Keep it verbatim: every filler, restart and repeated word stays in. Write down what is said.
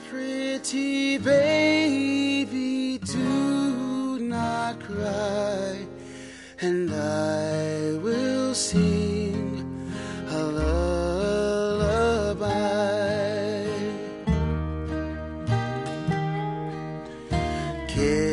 Pretty baby, do not cry, and I will sing a lullaby. Kiss